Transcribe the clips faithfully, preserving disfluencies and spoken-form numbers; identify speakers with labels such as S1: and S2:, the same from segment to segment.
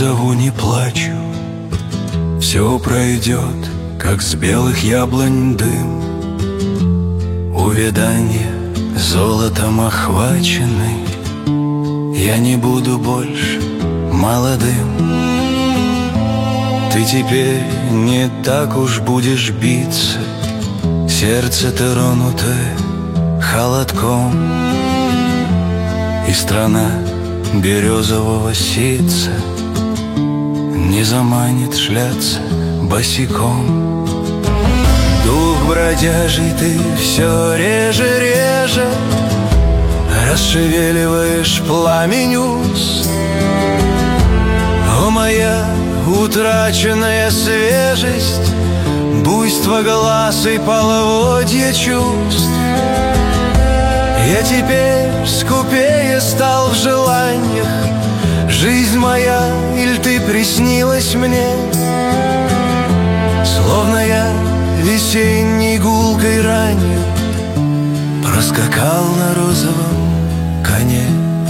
S1: позову, не плачу. Все пройдет, как с белых яблонь дым. Увядание золотом охваченный, я не буду больше молодым. Ты теперь не так уж будешь биться, сердце тронутое холодком. И страна березового ситца не заманит шляться босиком. Дух бродяжий, ты все реже, реже расшевеливаешь пламень уст. О, моя утраченная свежесть, буйство глаз и половодье чувств. Я теперь скупее стал в желаниях. Жизнь моя, иль ты приснилась мне? Словно я весенней гулкой ранью проскакал на розовом коне.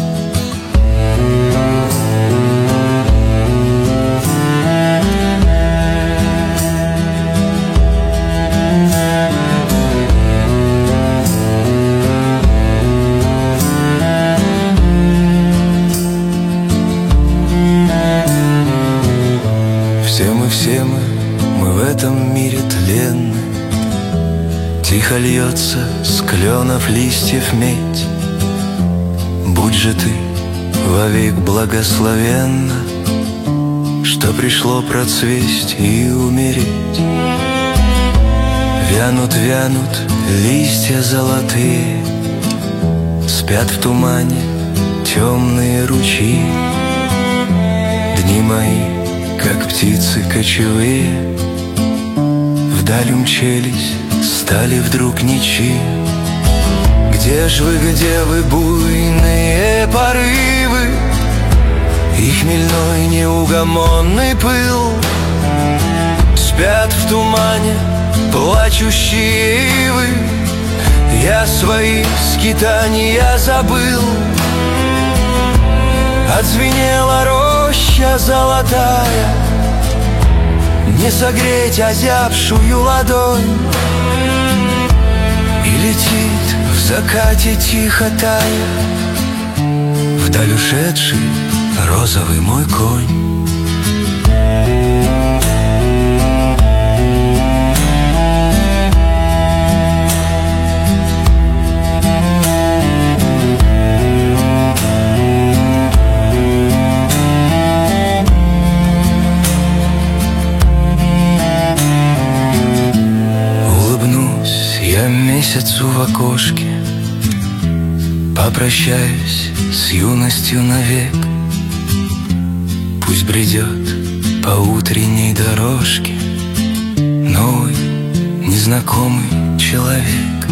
S1: Все мы, все мы, мы в этом мире тленны. Тихо льется с кленов листьев медь. Будь же ты вовек благословенна, что пришло процвесть и умереть. Вянут, вянут листья золотые, спят в тумане темные ручьи. Дни мои, как птицы кочевые, вдаль умчались, стали вдруг ничьи. Где ж вы, где вы, буйные порывы и хмельной неугомонный пыл? Спят в тумане плачущие ивы, я свои скитания забыл. Отзвенела роща золотая, не согреть озябшую ладонь. И летит в закате тихо тая вдаль ушедший розовый мой конь. Месяцу в окошке попрощаюсь с юностью навек. Пусть бредет по утренней дорожке новый незнакомый человек.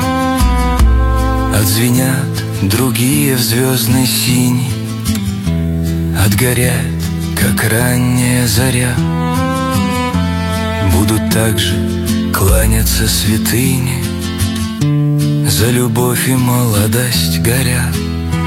S1: Отзвенят другие в звездной сине, отгорят, как ранняя заря. Будут также кланяться святыне, за любовь и молодость горят.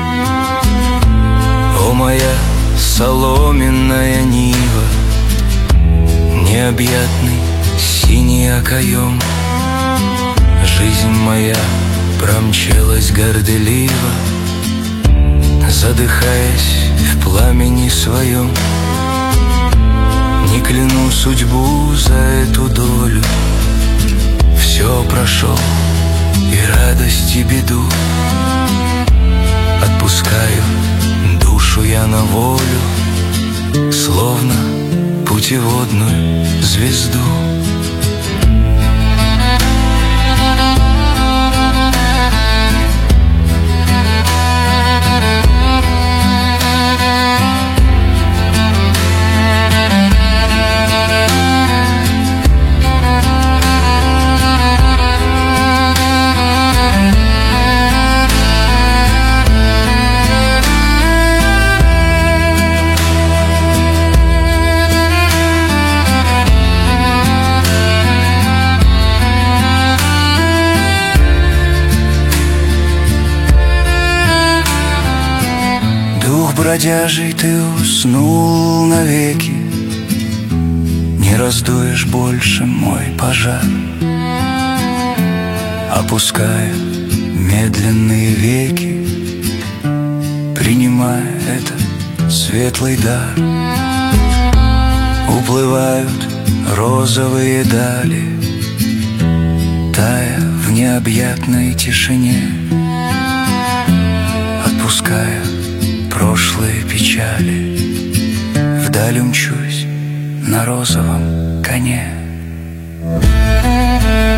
S1: О, моя соломенная нива, необъятный синий окоем, жизнь моя промчалась горделиво, задыхаясь в пламени своем. Не кляну судьбу за эту долю, все прошел, и радость, и беду. Отпускаю душу я на волю, словно путеводную звезду. Бродяжий, ты уснул навеки, не раздуешь больше мой пожар. Опуская медленные веки, принимая этот светлый дар, уплывают розовые дали, тая в необъятной тишине, отпуская прошлые печали. Вдаль умчусь на розовом коне.